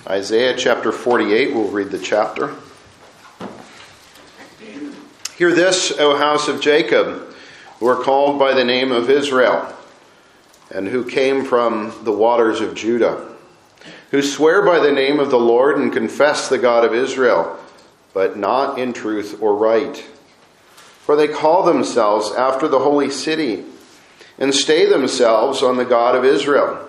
Isaiah chapter 48, we'll read the chapter. Hear this, O house of Jacob, who are called by the name of Israel, and who came from the waters of Judah, who swear by the name of the Lord and confess the God of Israel, but not in truth or right. For they call themselves after the holy city, and stay themselves on the God of Israel.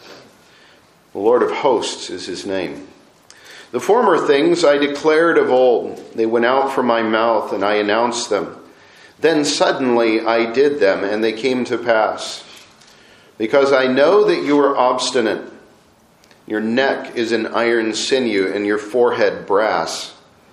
The Lord of hosts is his name. The former things I declared of old. They went out from my mouth, and I announced them. Then suddenly I did them, and they came to pass. Because I know that you are obstinate. Your neck is an iron sinew, and your forehead brass.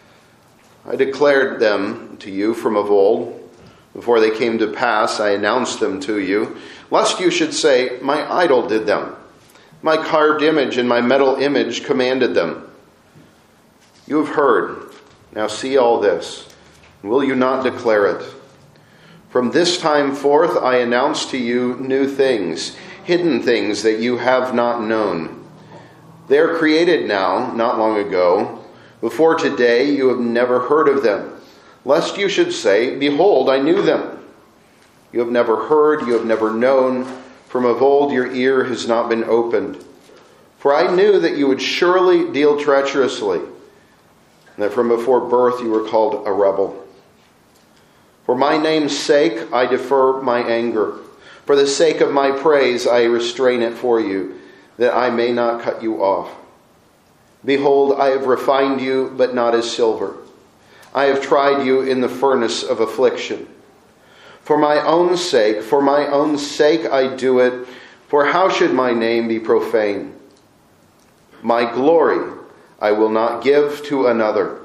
I declared them to you from of old. Before they came to pass, I announced them to you, lest you should say, my idol did them. My carved image and my metal image commanded them. You have heard. Now see all this. Will you not declare it? From this time forth I announce to you new things, hidden things that you have not known. They are created now, not long ago. Before today you have never heard of them, lest you should say, behold, I knew them. You have never heard, you have never known. From of old your ear has not been opened. For I knew that you would surely deal treacherously, and that from before birth you were called a rebel. For my name's sake I defer my anger. For the sake of my praise I restrain it for you, that I may not cut you off. Behold, I have refined you, but not as silver. I have tried you in the furnace of affliction. For my own sake I do it, for how should my name be profaned? My glory I will not give to another.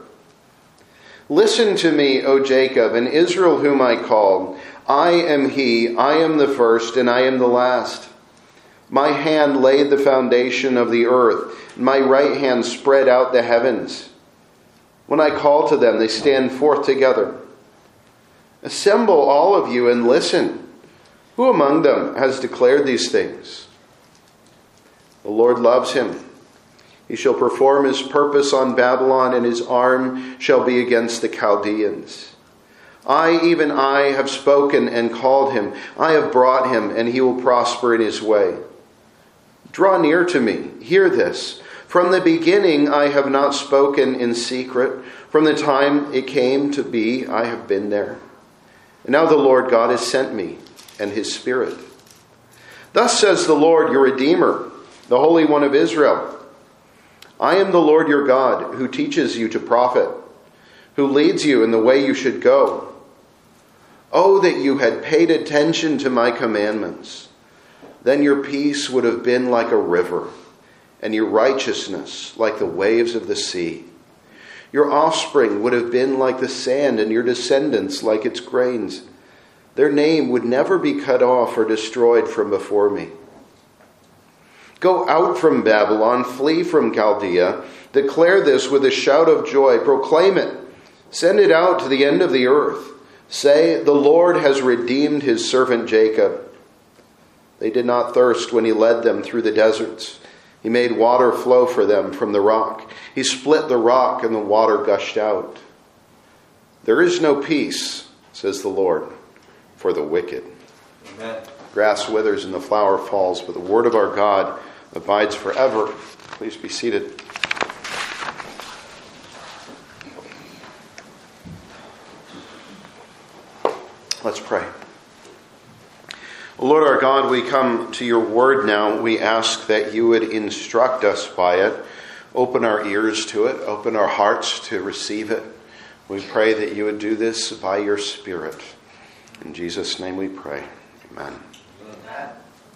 Listen to me, O Jacob, and Israel whom I called. I am he, I am the first, and I am the last. My hand laid the foundation of the earth, and my right hand spread out the heavens. When I call to them, they stand forth together. Assemble all of you and listen. Who among them has declared these things? The Lord loves him. He shall perform his purpose on Babylon, and his arm shall be against the Chaldeans. I, even I, have spoken and called him. I have brought him, and he will prosper in his way. Draw near to me. Hear this. From the beginning I have not spoken in secret. From the time it came to be, I have been there. And now the Lord God has sent me, and his Spirit. Thus says the Lord, your Redeemer, the Holy One of Israel. I am the Lord your God, who teaches you to profit, who leads you in the way you should go. Oh, that you had paid attention to my commandments. Then your peace would have been like a river, and your righteousness like the waves of the sea. Your offspring would have been like the sand, and your descendants like its grains. Their name would never be cut off or destroyed from before me. Go out from Babylon, flee from Chaldea. Declare this with a shout of joy. Proclaim it. Send it out to the end of the earth. Say, the Lord has redeemed his servant Jacob. They did not thirst when he led them through the deserts. He made water flow for them from the rock. He split the rock and the water gushed out. There is no peace, says the Lord, for the wicked. Amen. Grass withers and the flower falls, but the word of our God abides forever. Please be seated. Let's pray. Lord our God, we come to your word now. We ask that you would instruct us by it. Open our ears to it. Open our hearts to receive it. We pray that you would do this by your Spirit. In Jesus' name we pray. Amen. Amen.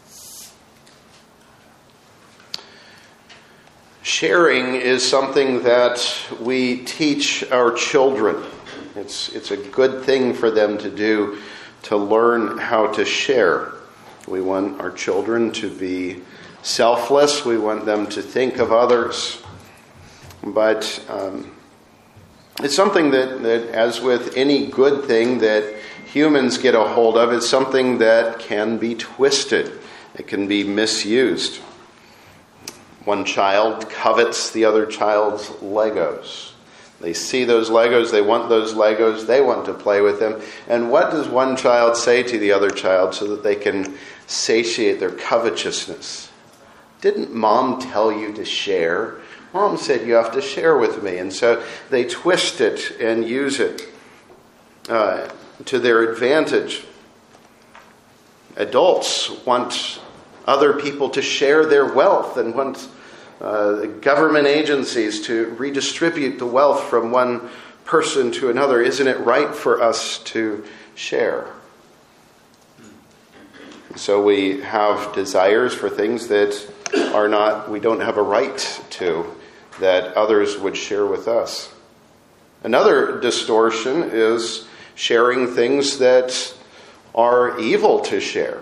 Sharing is something that we teach our children. It's a good thing for them to do, to learn how to share. We want our children to be selfless. We want them to think of others. But it's something that, as with any good thing that humans get a hold of, it's something that can be twisted. It can be misused. One child covets the other child's Legos. They see those Legos, they want those Legos, they want to play with them. And what does one child say to the other child so that they can satiate their covetousness? Didn't Mom tell you to share? Mom said you have to share with me. And so they twist it and use it to their advantage. Adults want other people to share their wealth and want government agencies to redistribute the wealth from one person to another. Isn't it right for us to share? So we have desires for things that we don't have a right to, that others would share with us. Another distortion is sharing things that are evil to share.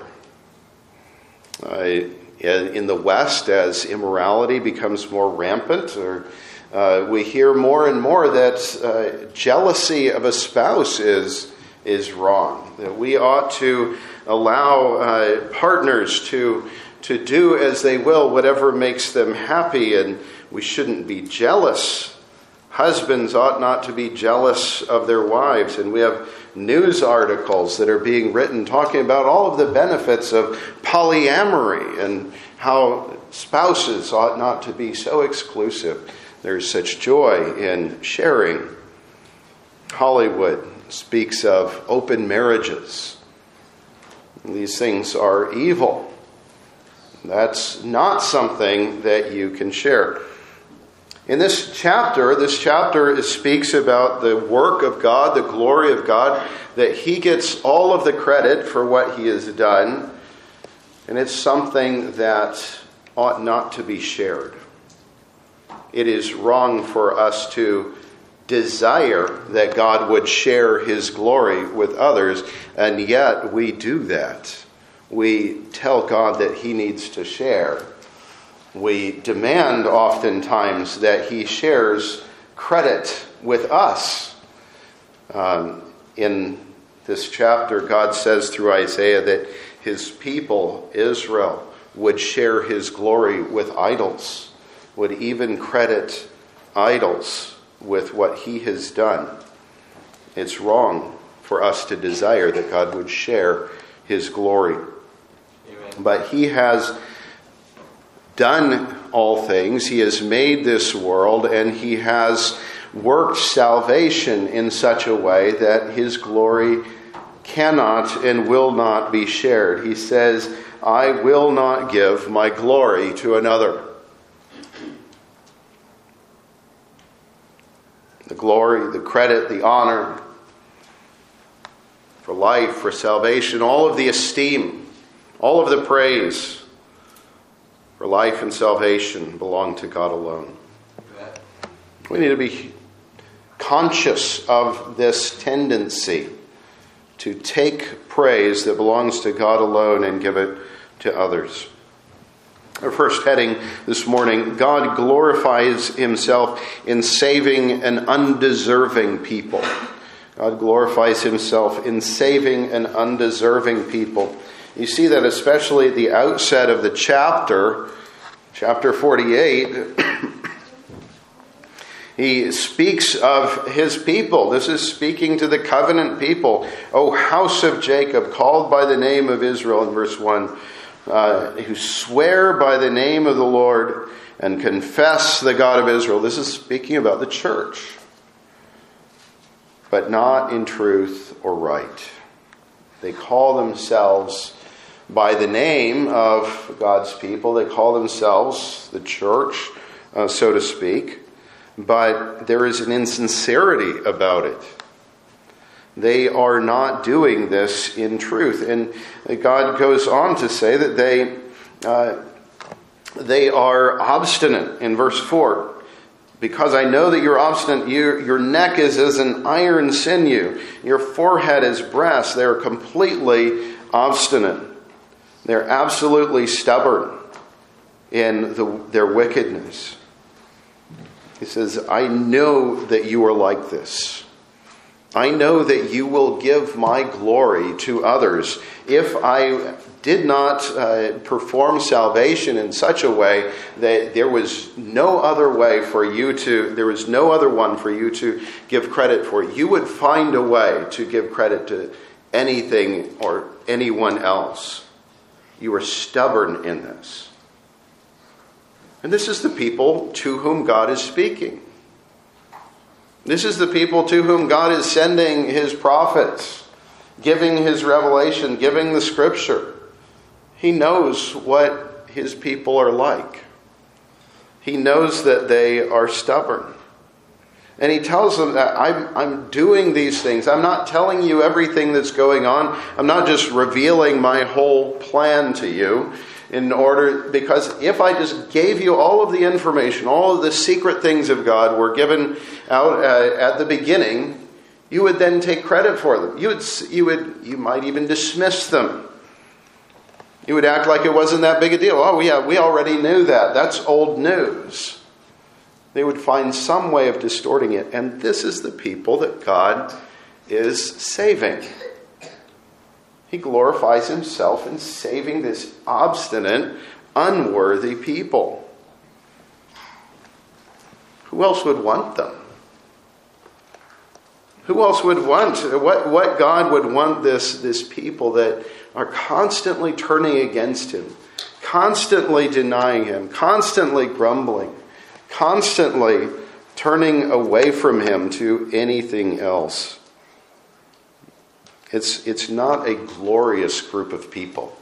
In the West, as immorality becomes more rampant, we hear more and more that jealousy of a spouse is wrong. That we ought to allow partners to do as they will, whatever makes them happy, and we shouldn't be jealous. Husbands ought not to be jealous of their wives, and we have news articles that are being written talking about all of the benefits of polyamory and how spouses ought not to be so exclusive. There's such joy in sharing. Hollywood speaks of open marriages. These things are evil. That's not something that you can share. In this chapter speaks about the work of God, the glory of God, that He gets all of the credit for what He has done, and it's something that ought not to be shared. It is wrong for us to desire that God would share His glory with others, and yet we do that. We tell God that He needs to share. We demand oftentimes that He shares credit with us. In this chapter, God says through Isaiah that His people, Israel, would share His glory with idols, would even credit idols with what He has done. It's wrong for us to desire that God would share His glory. Amen. But He has done all things. He has made this world, and He has worked salvation in such a way that His glory cannot and will not be shared. He says, I will not give my glory to another. The glory, the credit, the honor for life, for salvation, all of the esteem, all of the praise for life and salvation belong to God alone. We need to be conscious of this tendency to take praise that belongs to God alone and give it to others. Our first heading this morning, God glorifies Himself in saving an undeserving people. God glorifies Himself in saving an undeserving people. You see that especially at the outset of the chapter 48, He speaks of His people. This is speaking to the covenant people. O house of Jacob, called by the name of Israel, in verse 1, who swear by the name of the Lord and confess the God of Israel. This is speaking about the church, but not in truth or right. They call themselves by the name of God's people. They call themselves the church, so to speak. But there is an insincerity about it. They are not doing this in truth. And God goes on to say that they are obstinate in verse 4. Because I know that you're obstinate, your neck is as an iron sinew. Your forehead is brass. They're completely obstinate. They're absolutely stubborn in their wickedness. He says, I know that you are like this. I know that you will give my glory to others. If I did not perform salvation in such a way that there was no other one for you to give credit for, you would find a way to give credit to anything or anyone else. You are stubborn in this. And this is the people to whom God is speaking. This is the people to whom God is sending his prophets, giving his revelation, giving the scripture. He knows what his people are like. He knows that they are stubborn. And he tells them that I'm doing these things. I'm not telling you everything that's going on. I'm not just revealing my whole plan to you because if I just gave you all of the information, all of the secret things of God were given out at the beginning, you would then take credit for them. You might even dismiss them. You would act like it wasn't that big a deal. Oh yeah, we already knew that. That's old news. They would find some way of distorting it. And this is the people that God is saving. He glorifies himself in saving this obstinate, unworthy people. Who else would want them? Who else would want? What God would want this people that are constantly turning against him, constantly denying him, constantly grumbling, constantly turning away from him to anything else? It's not a glorious group of people.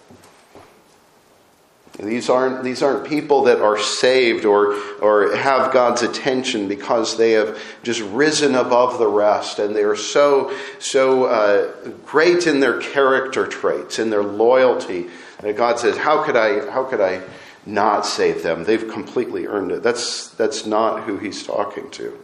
These aren't people that are saved or have God's attention because they have just risen above the rest and they are so great in their character traits, in their loyalty, that God says, how could I not save them? They've completely earned it. That's not who he's talking to.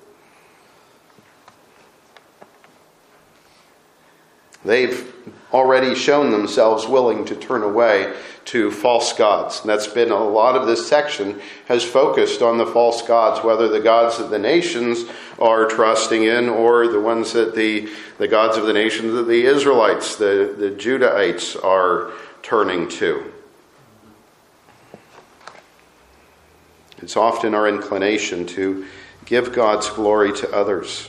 They've already shown themselves willing to turn away to false gods. And that's been a lot of this section has focused on the false gods, whether the gods that the nations are trusting in or the ones that the gods of the nations that the Israelites, the Judahites are turning to. It's often our inclination to give God's glory to others,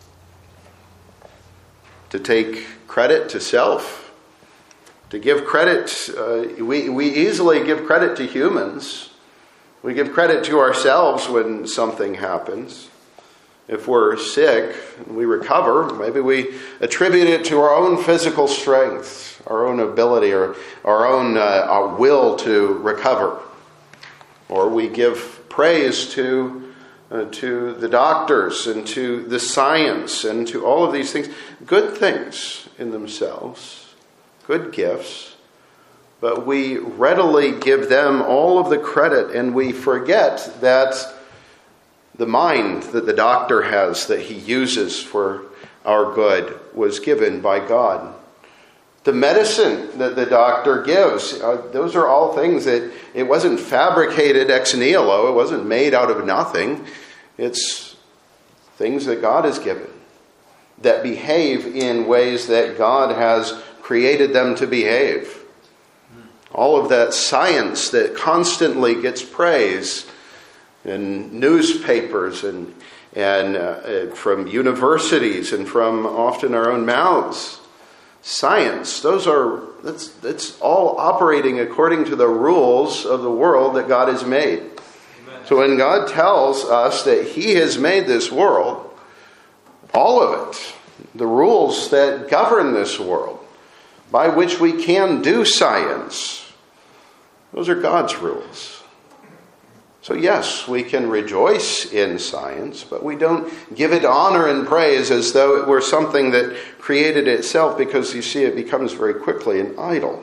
to take credit to self, to give credit. We easily give credit to humans. We give credit to ourselves when something happens. If we're sick and we recover, maybe we attribute it to our own physical strength, our own ability, or our own our will to recover. Or we give praise to the doctors and to the science and to all of these things. Good things in themselves, good gifts, but we readily give them all of the credit and we forget that the mind that the doctor has that he uses for our good was given by God. The medicine that the doctor gives, those are all things that it wasn't fabricated ex nihilo. It wasn't made out of nothing. It's things that God has given that behave in ways that God has created them to behave. All of that science that constantly gets praise in newspapers and from universities and from often our own mouths. Science, that's all operating according to the rules of the world that God has made. Amen. So when God tells us that he has made this world, all of it, the rules that govern this world, by which we can do science, those are God's rules. So yes, we can rejoice in science, but we don't give it honor and praise as though it were something that created itself, because you see it becomes very quickly an idol.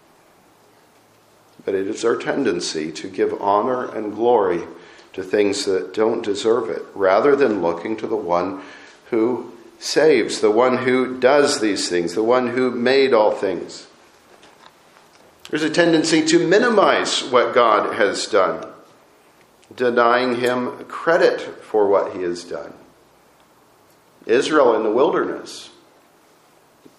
But it is our tendency to give honor and glory to things that don't deserve it, rather than looking to the one who saves, the one who does these things, the one who made all things. There's a tendency to minimize what God has done, denying him credit for what he has done. Israel in the wilderness,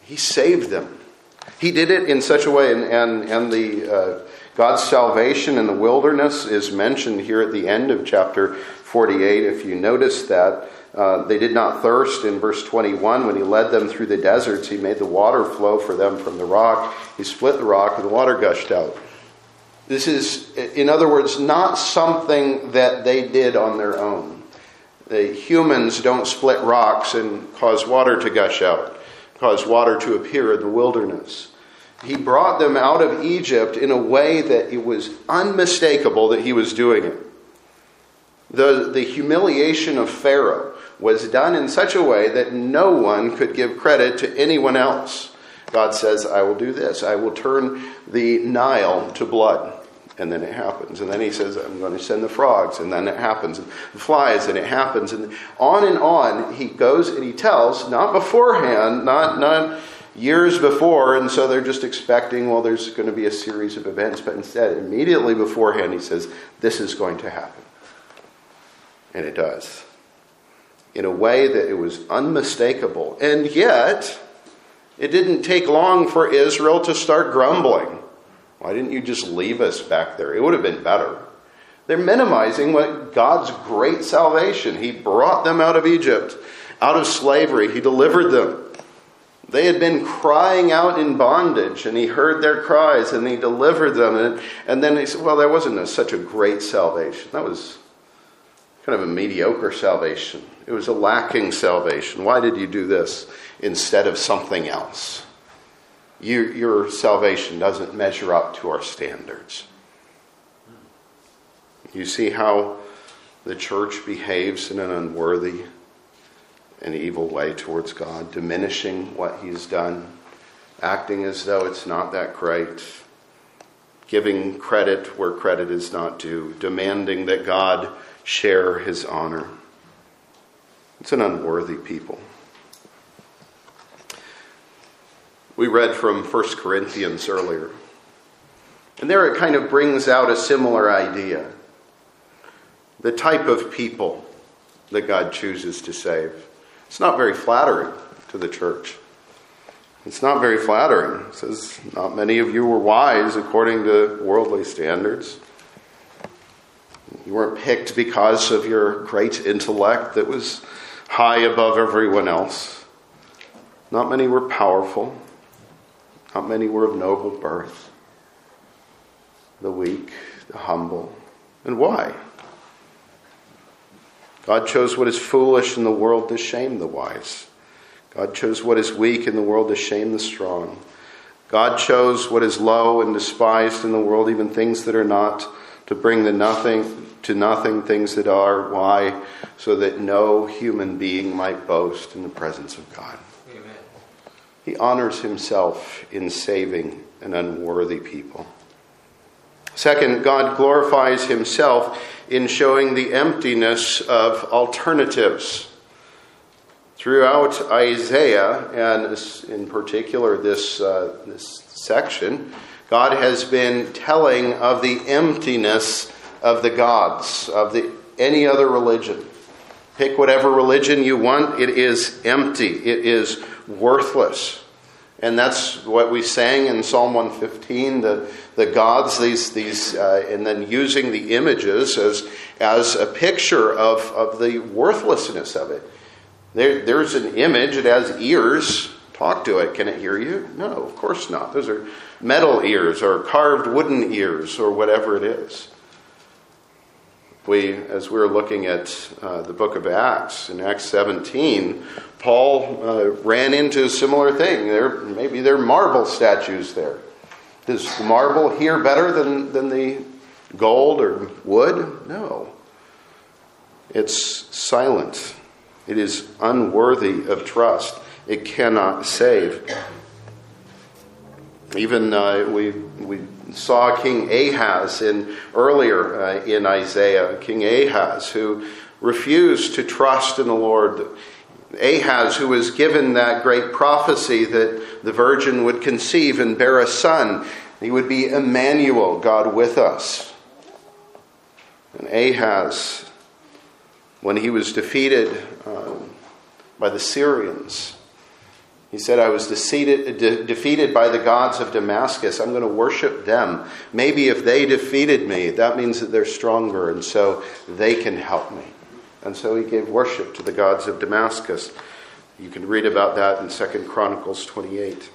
He saved them. He did it in such a way, and God's salvation in the wilderness is mentioned here at the end of chapter 48. If you notice that, they did not thirst in verse 21. When he led them through the deserts, he made the water flow for them from the rock. He split the rock and the water gushed out. This is, in other words, not something that they did on their own. The humans don't split rocks and cause water to gush out, cause water to appear in the wilderness. He brought them out of Egypt in a way that it was unmistakable that he was doing it. The humiliation of Pharaoh was done in such a way that no one could give credit to anyone else. God says, I will do this. I will turn the Nile to blood. And then it happens. And then he says, I'm going to send the frogs. And then it happens. And the flies, and it happens. And on he goes and he tells, not beforehand, not years before. And so they're just expecting, well, there's going to be a series of events. But instead, immediately beforehand, he says, this is going to happen. And it does. In a way that it was unmistakable. And yet, it didn't take long for Israel to start grumbling. Why didn't you just leave us back there? It would have been better. They're minimizing what God's great salvation. He brought them out of Egypt, out of slavery. He delivered them. They had been crying out in bondage, and he heard their cries, and he delivered them. And then he said, well, that wasn't such a great salvation. That was kind of a mediocre salvation. It was a lacking salvation. Why did you do this instead of something else? Your salvation doesn't measure up to our standards. You see how the church behaves in an unworthy and evil way towards God, diminishing what he's done, acting as though it's not that great, giving credit where credit is not due, demanding that God share his honor. It's an unworthy people. We read from 1 Corinthians earlier. And there it kind of brings out a similar idea. The type of people that God chooses to save. It's not very flattering to the church. It's not very flattering. It says, not many of you were wise according to worldly standards. You weren't picked because of your great intellect that was high above everyone else. Not many were powerful. Not many were of noble birth. The weak, the humble. And why? God chose what is foolish in the world to shame the wise. God chose what is weak in the world to shame the strong. God chose what is low and despised in the world, even things that are not, to bring to nothing things that are. Why? So that no human being might boast in the presence of God. He honors himself in saving an unworthy people. Second, God glorifies himself in showing the emptiness of alternatives. Throughout Isaiah, and in particular this section, God has been telling of the emptiness of the gods, of any other religion. Pick whatever religion you want, it is empty. It is worthless. And that's what we sang in Psalm 115, the gods, these and then using the images as a picture of the worthlessness of it. There's an image, it has ears. Talk to it. Can it hear you? No, of course not. Those are metal ears or carved wooden ears or whatever it is. As we were looking at the book of Acts, in Acts 17, Paul ran into a similar thing. Maybe there are marble statues there. Does the marble hear better than the gold or wood? No. It's silent. It is unworthy of trust. It cannot save. Even we saw King Ahaz earlier in Isaiah, King Ahaz, who refused to trust in the Lord. Ahaz, who was given that great prophecy that the virgin would conceive and bear a son. He would be Emmanuel, God with us. And Ahaz, when he was defeated by the Syrians, He said, I was defeated by the gods of Damascus. I'm going to worship them. Maybe if they defeated me, that means that they're stronger, and so they can help me. And so he gave worship to the gods of Damascus. You can read about that in 2 Chronicles 28.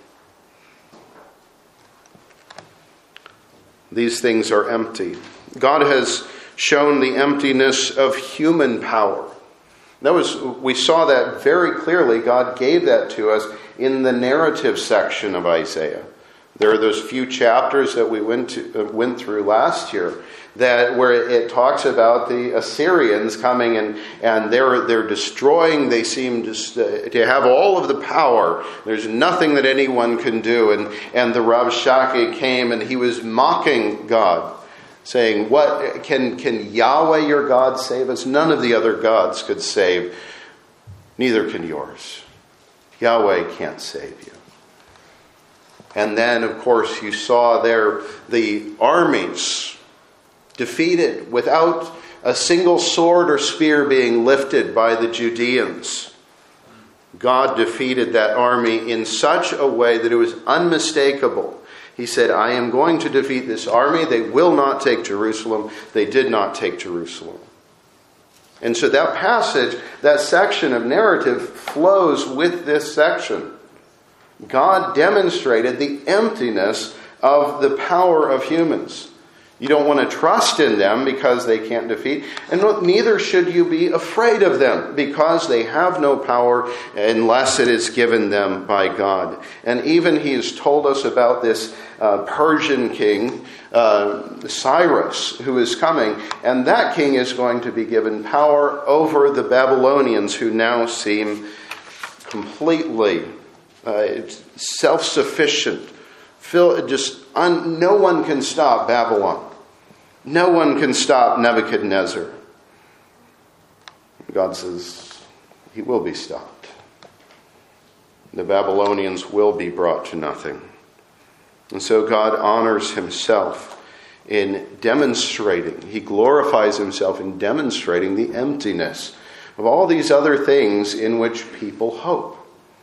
These things are empty. God has shown the emptiness of human power. We saw that very clearly. God gave that to us in the narrative section of Isaiah. There are those few chapters that we went through last year where it talks about the Assyrians coming and they're destroying. They seem to have all of the power. There's nothing that anyone can do. And the Rabshakeh came and he was mocking God, saying, "What can Yahweh your God save us? None of the other gods could save. Neither can yours. Yahweh can't save you." And then, of course, you saw there the armies defeated without a single sword or spear being lifted by the Judeans. God defeated that army in such a way that it was unmistakable. He said, I am going to defeat this army. They will not take Jerusalem. They did not take Jerusalem. And so that passage, that section of narrative flows with this section. God demonstrated the emptiness of the power of humans. You don't want to trust in them because they can't defeat. And neither should you be afraid of them because they have no power unless it is given them by God. And even he has told us about this Persian king, Cyrus, who is coming. And that king is going to be given power over the Babylonians, who now seem completely self-sufficient. No one can stop Babylon. No one can stop Nebuchadnezzar. God says he will be stopped. The Babylonians will be brought to nothing. And so God honors himself in demonstrating, he glorifies himself in demonstrating the emptiness of all these other things in which people hope.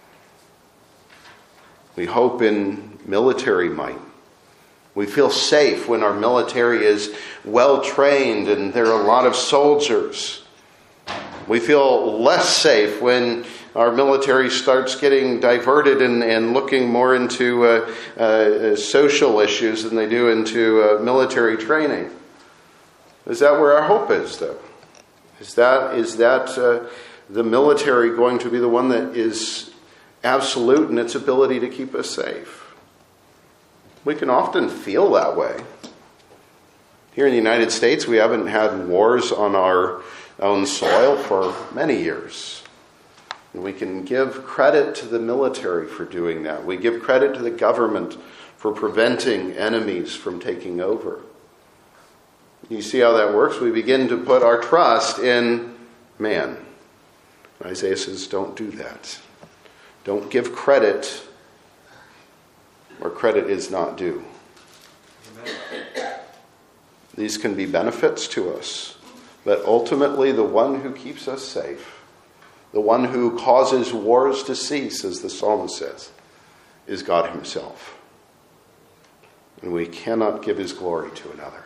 We hope in military might. We feel safe when our military is well trained and there are a lot of soldiers. We feel less safe when our military starts getting diverted and looking more into social issues than they do into military training. Is that where our hope is, though? Is that the military going to be the one that is absolute in its ability to keep us safe? We can often feel that way. Here in the United States, we haven't had wars on our own soil for many years. And we can give credit to the military for doing that. We give credit to the government for preventing enemies from taking over. You see how that works? We begin to put our trust in man. Isaiah says, don't do that. Don't give credit where credit is not due. Amen. These can be benefits to us, but ultimately the one who keeps us safe, the one who causes wars to cease, as the psalmist says, is God himself. And we cannot give his glory to another.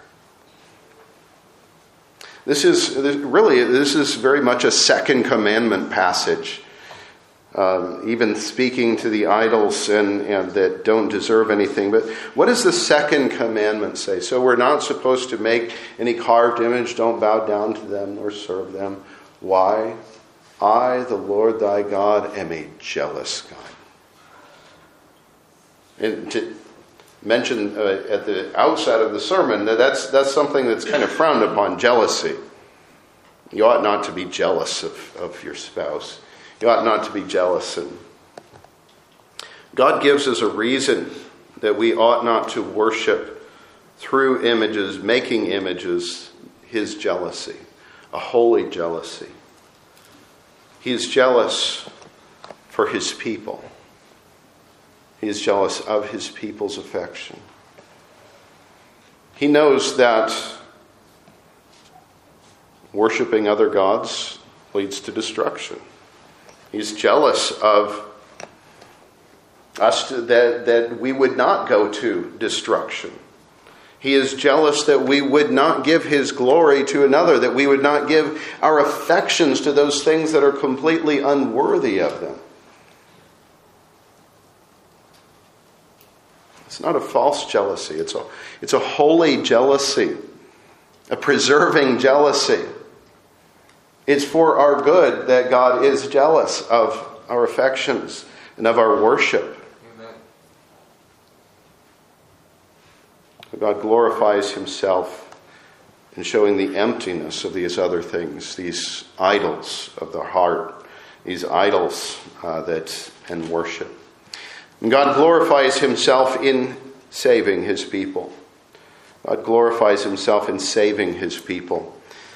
This is very much a second commandment passage. Even speaking to the idols and that don't deserve anything. But what does the second commandment say? So we're not supposed to make any carved image. Don't bow down to them or serve them. Why? I, the Lord thy God, am a jealous God. And to mention at the outset of the sermon, that's something that's kind of frowned upon, jealousy. You ought not to be jealous of your spouse. You ought not to be jealous. And God gives us a reason that we ought not to worship through images, making images, his jealousy, a holy jealousy. He is jealous for his people. He is jealous of his people's affection. He knows that worshiping other gods leads to destruction. He's jealous of that we would not go to destruction. He is jealous that we would not give his glory to another, that we would not give our affections to those things that are completely unworthy of them. It's not a false jealousy. It's a holy jealousy, a preserving jealousy. It's for our good that God is jealous of our affections and of our worship. Amen. God glorifies himself in showing the emptiness of these other things, these idols of the heart, these idols and worship. And God glorifies himself in saving his people. God glorifies himself in saving his people.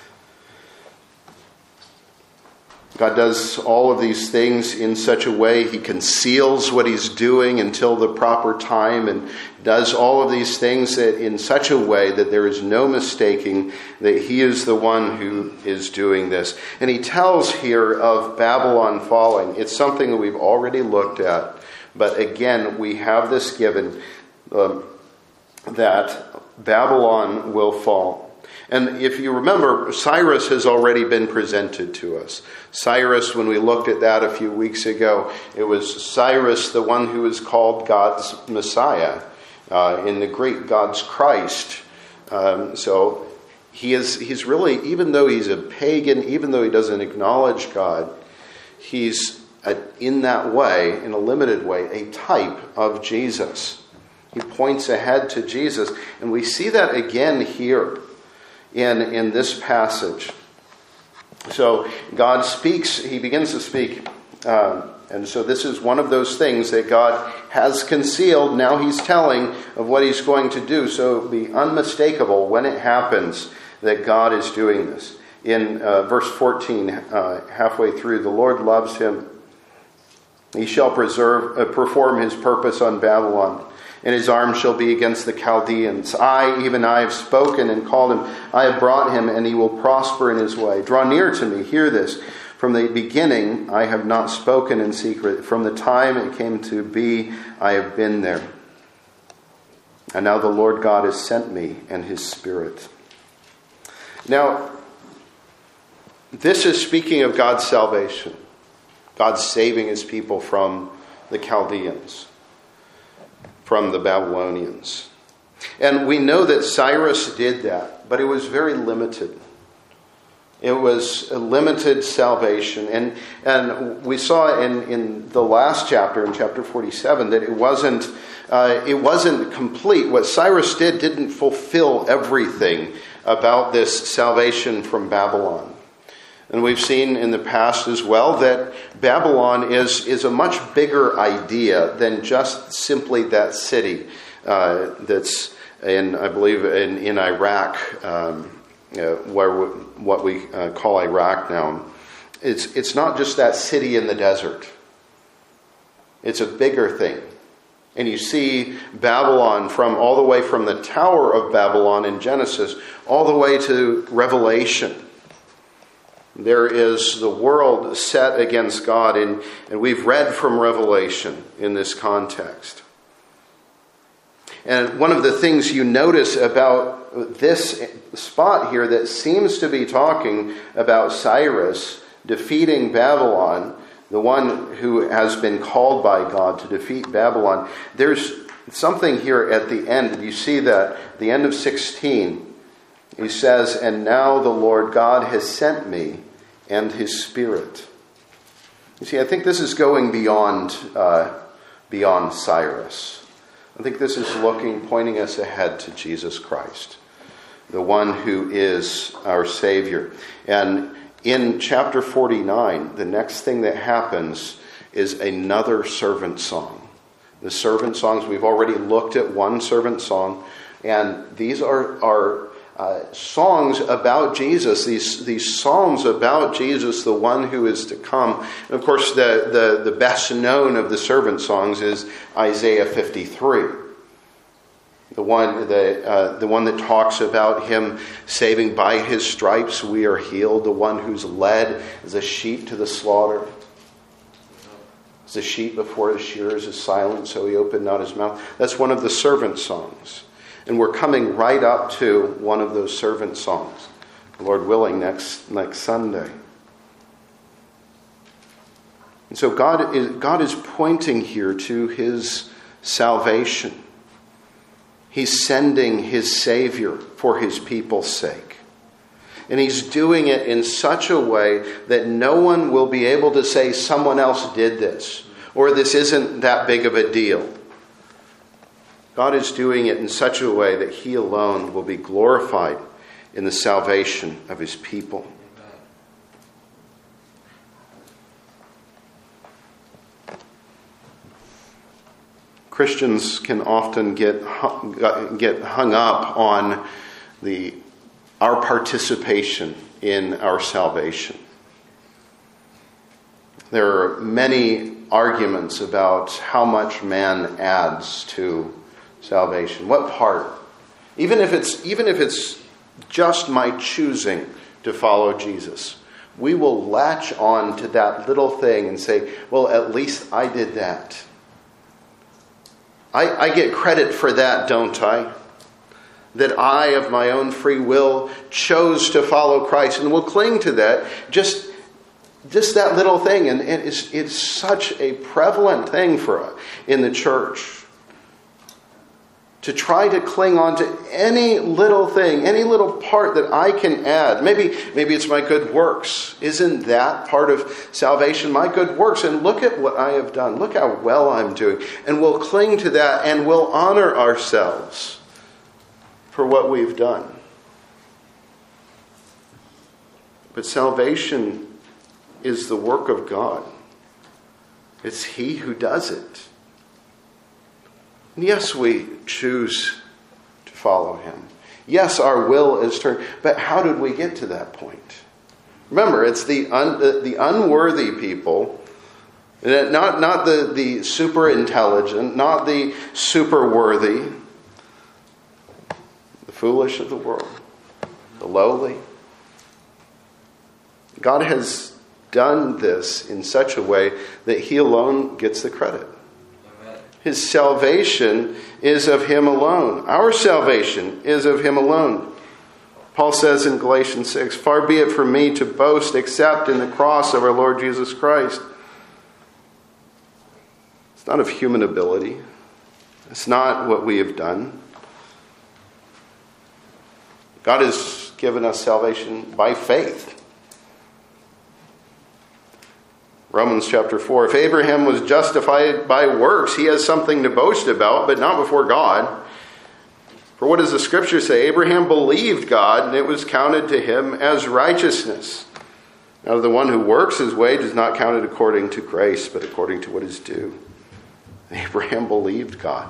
God does all of these things in such a way, he conceals what he's doing until the proper time, and does all of these things that in such a way that there is no mistaking that he is the one who is doing this. And he tells here of Babylon falling. It's something that we've already looked at. But again, we have this given that Babylon will fall. And if you remember, Cyrus has already been presented to us. Cyrus, when we looked at that a few weeks ago, it was Cyrus, the one who is called God's Messiah. In the Greek, God's Christ. So he's really, even though he's a pagan, even though he doesn't acknowledge God, he's in that way, in a limited way, a type of Jesus. He points ahead to Jesus. And we see that again here in this passage. So God speaks, he begins to speak. And so this is one of those things that God has concealed. Now he's telling of what he's going to do. So it'll be unmistakable when it happens that God is doing this. In verse 14, halfway through, the Lord loves him. He shall perform his purpose on Babylon, and his arm shall be against the Chaldeans. Even I have spoken and called him. I have brought him, and he will prosper in his way. Draw near to me, hear this. From the beginning I have not spoken in secret. From the time it came to be, I have been there. And now the Lord God has sent me and his Spirit. Now, this is speaking of God's salvation. God saving his people from the Chaldeans, from the Babylonians. And we know that Cyrus did that, but it was very limited. It was a limited salvation. And we saw in the last chapter, in chapter 47, that it wasn't complete. What Cyrus didn't fulfill everything about this salvation from Babylon. And we've seen in the past as well that Babylon is a much bigger idea than just simply that city that's I believe in Iraq, what we call Iraq now. It's not just that city in the desert. It's a bigger thing. And you see Babylon all the way from the Tower of Babylon in Genesis all the way to Revelation. There is the world set against God, and we've read from Revelation in this context. And one of the things you notice about this spot here that seems to be talking about Cyrus defeating Babylon, the one who has been called by God to defeat Babylon, there's something here at the end. You see that at the end of 16, he says, "And now the Lord God has sent me and his Spirit." You see, I think this is going beyond Cyrus. I think this is pointing us ahead to Jesus Christ, the one who is our Savior. And in chapter 49, the next thing that happens is another servant song. The servant songs, we've already looked at one servant song, and these are songs about Jesus, these psalms about Jesus, the one who is to come. And of course, the best known of the servant songs is Isaiah 53, the one that talks about him saving by his stripes we are healed, the one who's led as a sheep to the slaughter. As the sheep before the shearers is silent, so he opened not his mouth. That's one of the servant songs. And we're coming right up to one of those servant songs, Lord willing, next Sunday. And so God is pointing here to his salvation. He's sending his Savior for his people's sake. And he's doing it in such a way that no one will be able to say someone else did this, or this isn't that big of a deal. God is doing it in such a way that he alone will be glorified in the salvation of his people. Christians can often get hung up on our participation in our salvation. There are many arguments about how much man adds to salvation. What part? Even if it's just my choosing to follow Jesus, we will latch on to that little thing and say, well, at least I did that. I get credit for that, don't I? That I, of my own free will, chose to follow Christ, and will cling to that. Just that little thing, and it's such a prevalent thing in the church. To try to cling on to any little thing, any little part that I can add. Maybe it's my good works. Isn't that part of salvation? My good works. And look at what I have done. Look how well I'm doing. And we'll cling to that and we'll honor ourselves for what we've done. But salvation is the work of God. It's he who does it. Yes, we choose to follow him. Yes, our will is turned. But how did we get to that point? Remember, it's the unworthy people, not the super intelligent, not the super worthy, the foolish of the world, the lowly. God has done this in such a way that he alone gets the credit. His salvation is of him alone. Our salvation is of him alone. Paul says in Galatians 6, far be it from me to boast except in the cross of our Lord Jesus Christ. It's not of human ability. It's not what we have done. God has given us salvation by faith. Romans chapter 4, if Abraham was justified by works, he has something to boast about, but not before God. For what does the scripture say? Abraham believed God, and it was counted to him as righteousness. Now the one who works, his wage is not counted according to grace, but according to what is due. Abraham believed God.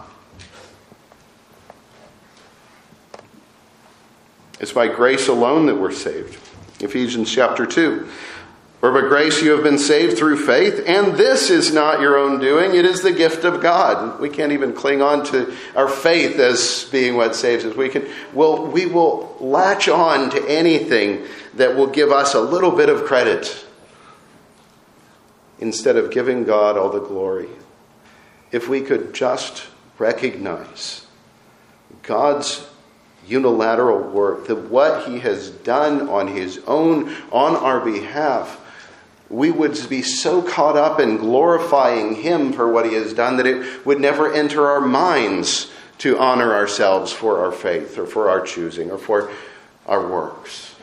It's by grace alone that we're saved. Ephesians chapter 2. For by grace you have been saved through faith, and this is not your own doing, it is the gift of God. We can't even cling on to our faith as being what saves us. We will latch on to anything that will give us a little bit of credit instead of giving God all the glory. If we could just recognize God's unilateral work, that what he has done on his own, on our behalf, we would be so caught up in glorifying him for what he has done that it would never enter our minds to honor ourselves for our faith or for our choosing or for our works.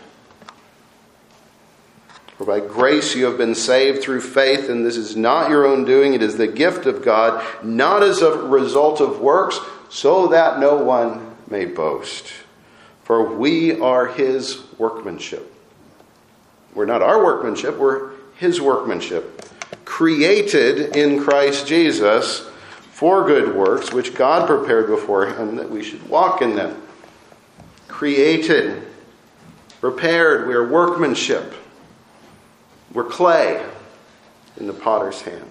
For by grace you have been saved through faith, and this is not your own doing, it is the gift of God, not as a result of works, so that no one may boast. For we are his workmanship. We're not our workmanship, we're his workmanship, created in Christ Jesus for good works, which God prepared beforehand that we should walk in them. Created, prepared, we are workmanship. We're clay in the potter's hand.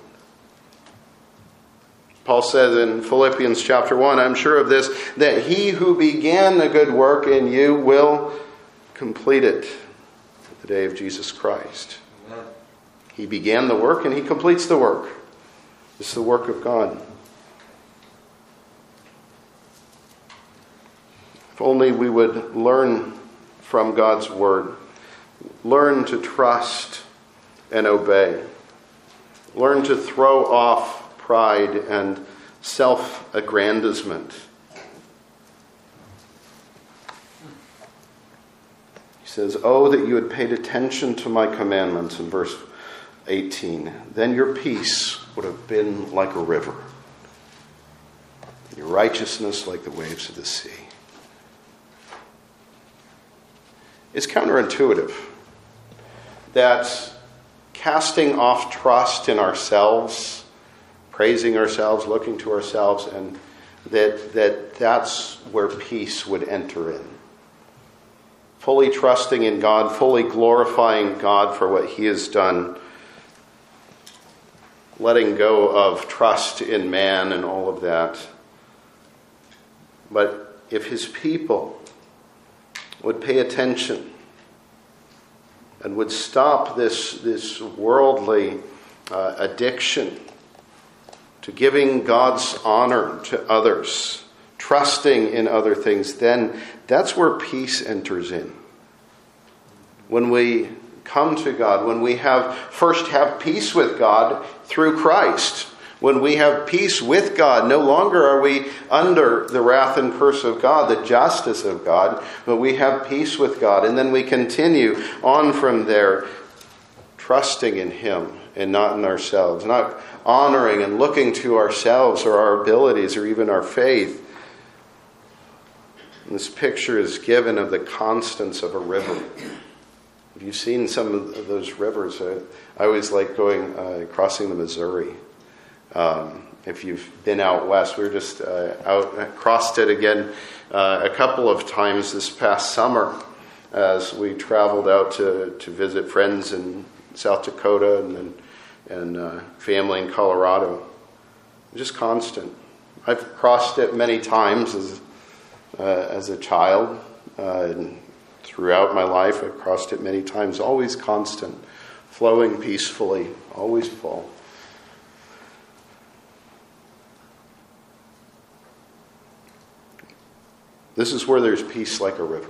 Paul says in Philippians chapter 1, I'm sure of this, that he who began the good work in you will complete it at the day of Jesus Christ. Amen. He began the work and he completes the work. It's the work of God. If only we would learn from God's word. Learn to trust and obey. Learn to throw off pride and self-aggrandizement. He says, "Oh, that you had paid attention to my commandments," in verse 18. "Then your peace would have been like a river, and your righteousness like the waves of the sea." It's counterintuitive that casting off trust in ourselves, praising ourselves, looking to ourselves, and that's where peace would enter in. Fully trusting in God, fully glorifying God for what he has done, letting go of trust in man and all of that. But if his people would pay attention and would stop this worldly addiction to giving God's honor to others, trusting in other things, then that's where peace enters in. When we come to God, when we first have peace with God through Christ, when we have peace with God, no longer are we under the wrath and curse of God, the justice of God, but we have peace with God. And then we continue on from there, trusting in him and not in ourselves, not honoring and looking to ourselves or our abilities or even our faith. And this picture is given of the constance of a river. Have you seen some of those rivers? I always like crossing the Missouri. If you've been out west, we were just crossed it again a couple of times this past summer as we traveled out to visit friends in South Dakota and family in Colorado. Just constant. I've crossed it many times as a child. And throughout my life, I've crossed it many times. Always constant, flowing peacefully, always full. This is where there's peace like a river.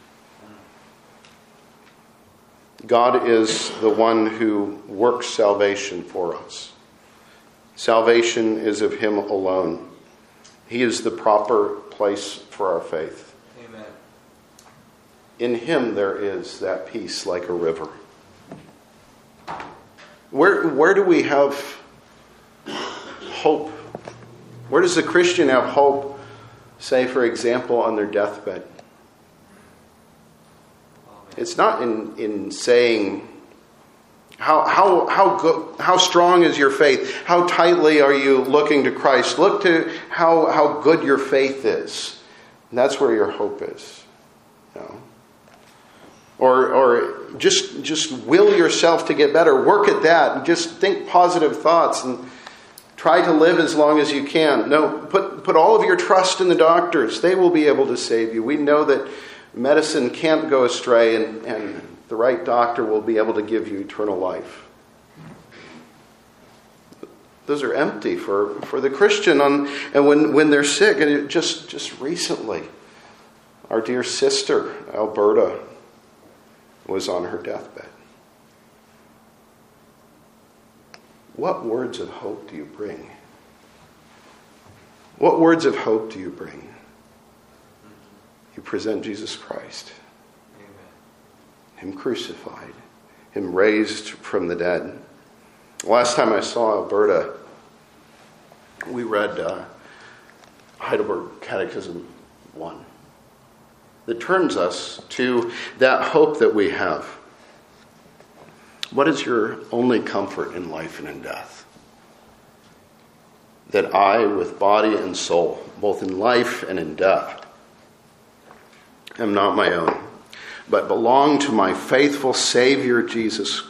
God is the one who works salvation for us. Salvation is of him alone. He is the proper place for our faith. Amen. In him there is that peace like a river. Where do we have hope? Where does the Christian have hope? Say, for example, on their deathbed. It's not in saying how strong is your faith? How tightly are you looking to Christ? Look to how good your faith is. And that's where your hope is. You know? Or just will yourself to get better. Work at that. And just think positive thoughts and try to live as long as you can. No, put all of your trust in the doctors. They will be able to save you. We know that medicine can't go astray, and the right doctor will be able to give you eternal life. Those are empty for the Christian. And when they're sick, and just recently, our dear sister, Alberta, was on her deathbed. What words of hope do you bring? What words of hope do you bring? You present Jesus Christ. Amen. Him crucified. Him raised from the dead. Last time I saw Alberta, we read Heidelberg Catechism 1. That turns us to that hope that we have. What is your only comfort in life and in death? That I, with body and soul, both in life and in death, am not my own, but belong to my faithful Savior, Jesus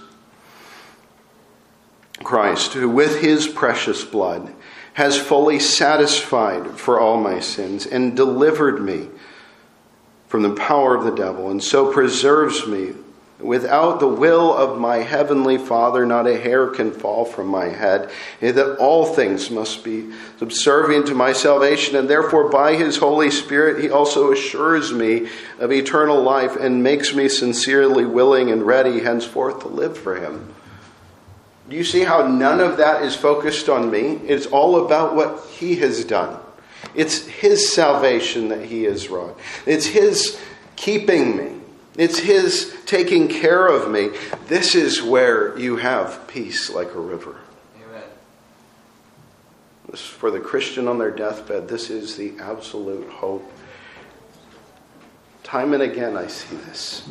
Christ, who with his precious blood has fully satisfied for all my sins and delivered me from the power of the devil, and so preserves me Without the will of my heavenly Father, not a hair can fall from my head. That all things must be subservient to my salvation, and therefore by his Holy Spirit he also assures me of eternal life and makes me sincerely willing and ready henceforth to live for him. Do you see how none of that is focused on me? It's all about what he has done. It's his salvation that he has wrought. It's his keeping me. It's his taking care of me. This is where you have peace like a river. Amen. For the Christian on their deathbed, this is the absolute hope. Time and again I see this.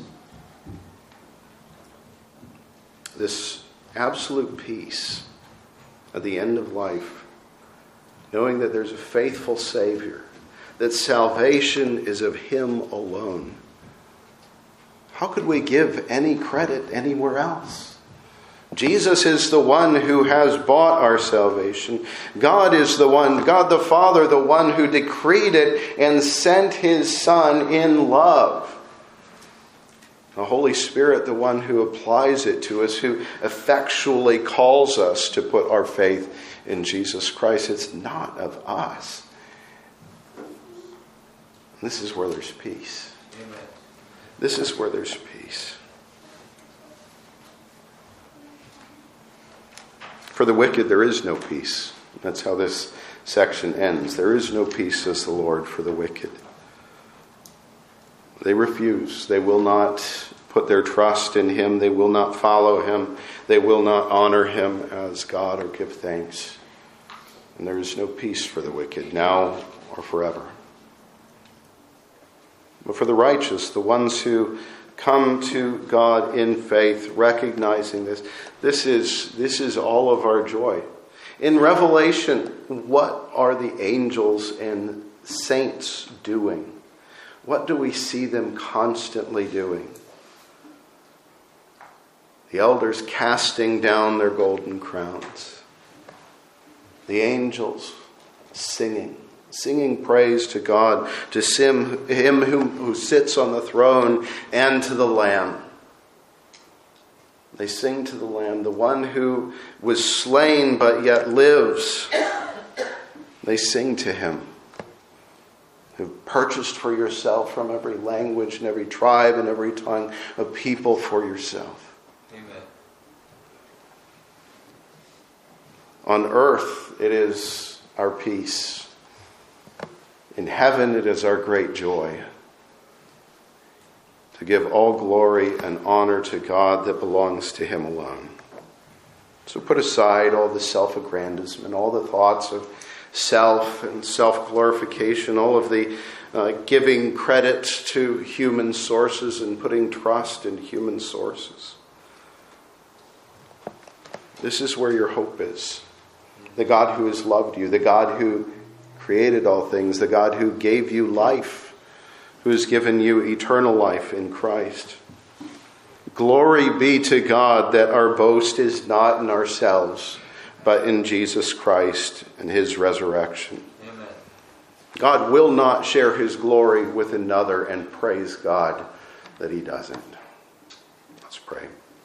This absolute peace at the end of life, knowing that there's a faithful Savior, that salvation is of him alone. How could we give any credit anywhere else? Jesus is the one who has bought our salvation. God is the one, God the Father, the one who decreed it and sent his Son in love. The Holy Spirit, the one who applies it to us, who effectually calls us to put our faith in Jesus Christ. It's not of us. This is where there's peace. Amen. This is where there's peace. For the wicked, there is no peace. That's how this section ends. There is no peace, says the Lord, for the wicked. They refuse. They will not put their trust in him. They will not follow him. They will not honor him as God or give thanks. And there is no peace for the wicked, now or forever. But for the righteous, the ones who come to God in faith, recognizing this is all of our joy. In Revelation, what are the angels and saints doing? What do we see them constantly doing? The elders casting down their golden crowns. The angels singing praise to God, to him who sits on the throne and to the Lamb. They sing to the Lamb, the one who was slain but yet lives. They sing to him, who purchased for yourself from every language and every tribe and every tongue a people for yourself. Amen. On earth, it is our peace. In heaven, it is our great joy to give all glory and honor to God that belongs to him alone. So put aside all the self-aggrandizement, all the thoughts of self and self-glorification, all of the giving credit to human sources and putting trust in human sources. This is where your hope is. The God who has loved you, the God who created all things, the God who gave you life, who has given you eternal life in Christ. Glory be to God that our boast is not in ourselves, but in Jesus Christ and his resurrection. Amen. God will not share his glory with another, and praise God that he doesn't. Let's pray.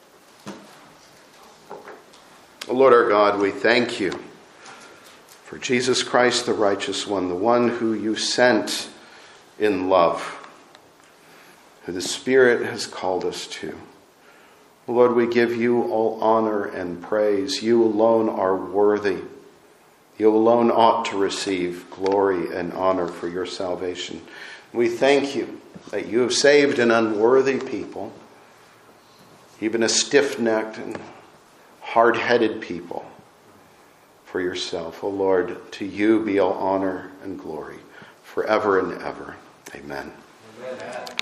Oh Lord our God, we thank you for Jesus Christ, the righteous one, the one who you sent in love, who the Spirit has called us to. Lord, we give you all honor and praise. You alone are worthy. You alone ought to receive glory and honor for your salvation. We thank you that you have saved an unworthy people, even a stiff-necked and hard-headed people, for yourself. O Lord, to you be all honor and glory forever and ever. Amen. Amen.